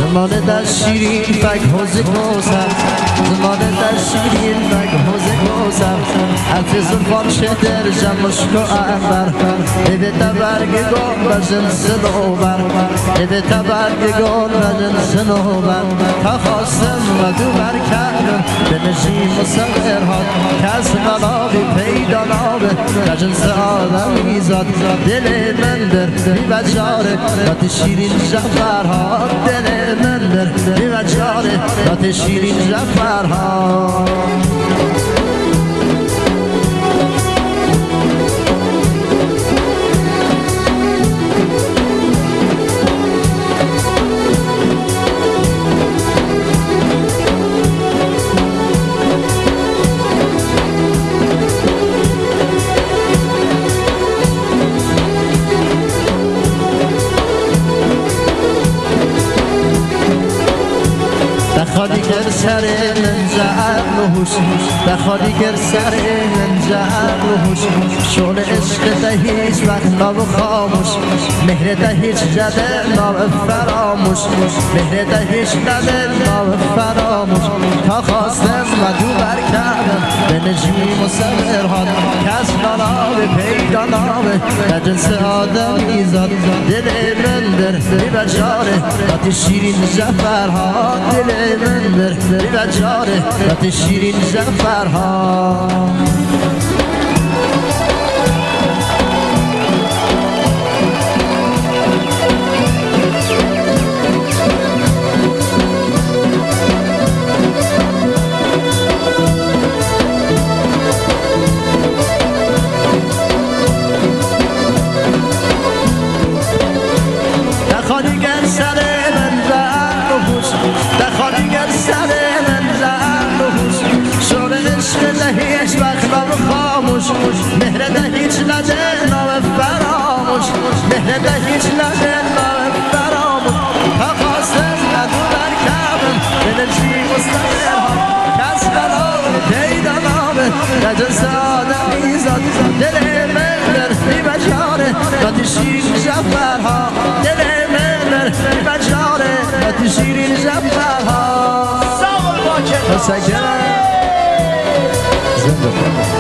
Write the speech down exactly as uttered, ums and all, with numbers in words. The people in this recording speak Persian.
زمانه در شیرین فک حوزه کوسر زمانه در شیرین فک حوزه کوسر حرف زبان شدر جمشک و انبر ebe tabargigон و جنس نوبر ebe tabargigon و جنس نوبر تا خواستم و دو برکردم به نشیم و سقرهات کس منابی پیدا نابه و جنس آدم ایزاد دل من در بی بجاره دات شیرین جفرهات دل من در بی بجاره دات شیرین جفرهات دخالی گر سر من جعل و هوش دخالی گر سر من جعل و هوش شعل عشق ده هیچ وقت ناب خاموش مهر ده هیچ جده ناب فراموش مهر ده هیچ جده ناب فراموش تا خواستم و دو برکردم به نجیم و سمرهان کس نابه پیدا نابه در جنس آدم ایزاد دل من در بی بجاره دات شیرین جفرها دل من در بی بجاره دات شیرین جفرها دخالی گر سر من زهر و هوش دخالی گر سر من زهر و هوش شعر عشق ده هیچ وقت نام خاموش مهر ده هیچ نده نام فراموش مهر ده هیچ نده نام فراموش تا خواستم ندو برکردم به نجی مستقرها کس نام پیدا نامه در جنس آدم ایزاد دل من در بی بجاره دات شیرین جفرها دل من بی بجاره دات شیرین جفرها ساول باکر تشکرم زنده